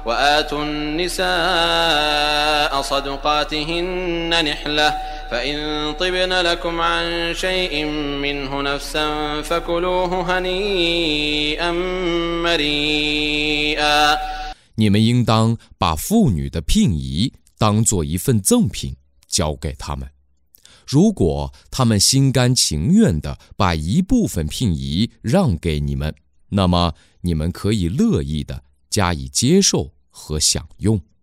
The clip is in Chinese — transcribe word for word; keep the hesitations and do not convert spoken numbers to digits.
وآتوا النساء صدقاتهن نحلة فإن طبن لكم عن شيء منه نفسا فكلوه هنيئا مريئا。 你们应当把妇女的聘仪当作一份赠品交给他们，如果他们心甘情愿地把一部分聘仪让给你们，那么你们可以乐意地加以接受和享用。